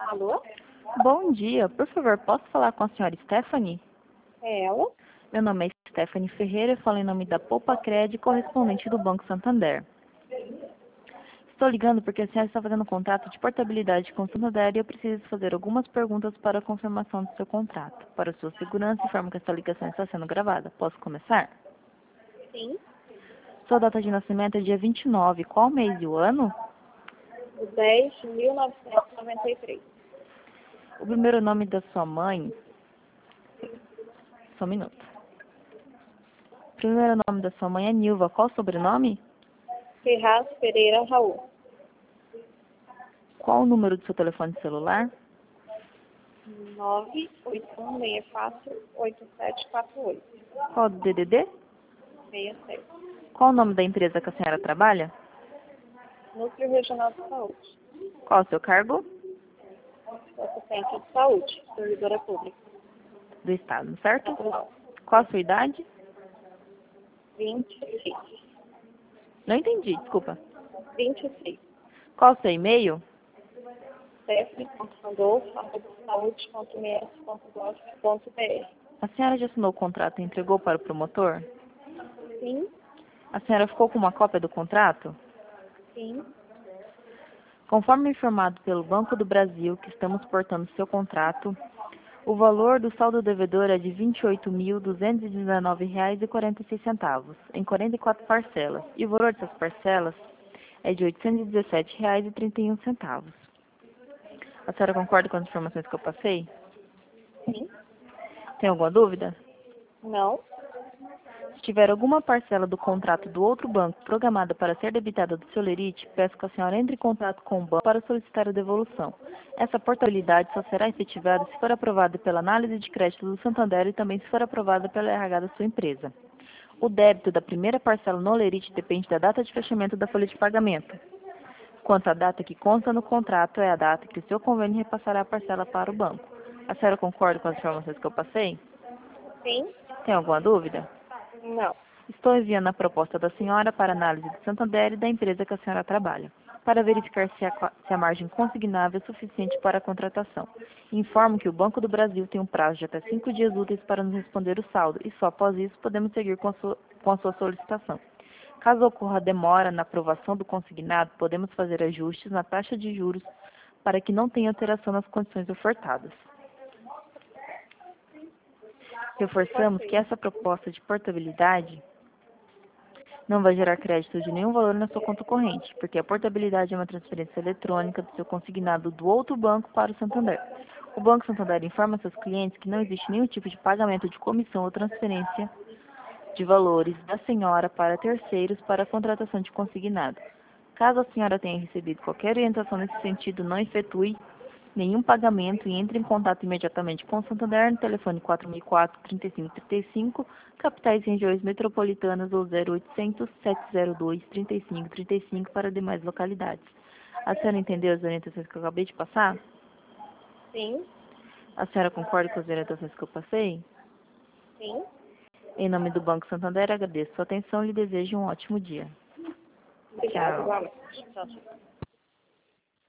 Alô? Bom dia, por favor, posso falar com a senhora Stephanie? É ela? Meu nome é Stephanie Ferreira, eu falo em nome da Poupa Cred, correspondente do Banco Santander. Estou ligando porque a senhora está fazendo um contrato de portabilidade com o Santander e eu preciso fazer algumas perguntas para a confirmação do seu contrato. Para sua segurança, informo que esta ligação está sendo gravada. Posso começar? Sim. Sua data de nascimento é dia 29. Qual mês e o ano? O 10 de 1993. O primeiro nome da sua mãe... Só um minuto. O primeiro nome da sua mãe é Nilva. Qual o sobrenome? Ferraz Pereira Raul. Qual o número do seu telefone celular? 981648748. Qual o DDD? 66. Qual o nome da empresa que a senhora trabalha? Núcleo Regional de Saúde. Qual o seu cargo? Assistente de Saúde. Servidora Pública. Do Estado, certo? Atual. Qual a sua idade? 26. Não entendi, desculpa. 26. Qual o seu e-mail? stephanie.randolfo.ms.gov.br. A senhora já assinou o contrato e entregou para o promotor? Sim. A senhora ficou com uma cópia do contrato? Sim. Conforme informado pelo Banco do Brasil que estamos portando seu contrato, o valor do saldo devedor é de R$ 28.219,46, em 44 parcelas, e o valor dessas parcelas é de R$ 817,31. A senhora concorda com as informações que eu passei? Sim. Tem alguma dúvida? Não. Se tiver alguma parcela do contrato do outro banco programada para ser debitada do seu lerite, peço que a senhora entre em contato com o banco para solicitar a devolução. Essa portabilidade só será efetivada se for aprovada pela análise de crédito do Santander e também se for aprovada pela RH da sua empresa. O débito da primeira parcela no lerite depende da data de fechamento da folha de pagamento. Quanto à data que consta no contrato, é a data que o seu convênio repassará a parcela para o banco. A senhora concorda com as informações que eu passei? Sim. Tem alguma dúvida? Não. Estou enviando a proposta da senhora para análise do Santander e da empresa que a senhora trabalha, para verificar se a margem consignável é suficiente para a contratação. Informo que o Banco do Brasil tem um prazo de até 5 dias úteis para nos responder o saldo e só após isso podemos seguir com a sua solicitação. Caso ocorra demora na aprovação do consignado, podemos fazer ajustes na taxa de juros para que não tenha alteração nas condições ofertadas. Reforçamos que essa proposta de portabilidade não vai gerar crédito de nenhum valor na sua conta corrente, porque a portabilidade é uma transferência eletrônica do seu consignado do outro banco para o Santander. O Banco Santander informa seus clientes que não existe nenhum tipo de pagamento de comissão ou transferência de valores da senhora para terceiros para a contratação de consignado. Caso a senhora tenha recebido qualquer orientação nesse sentido, não efetue nenhum pagamento e entre em contato imediatamente com o Santander no telefone 4004-3535, capitais e regiões metropolitanas ou 0800-702-3535 para demais localidades. A senhora entendeu as orientações que eu acabei de passar? Sim. A senhora concorda com as orientações que eu passei? Sim. Em nome do Banco Santander, agradeço sua atenção e lhe desejo um ótimo dia. Obrigada, Tchau. igualmente. Tchau, tchau.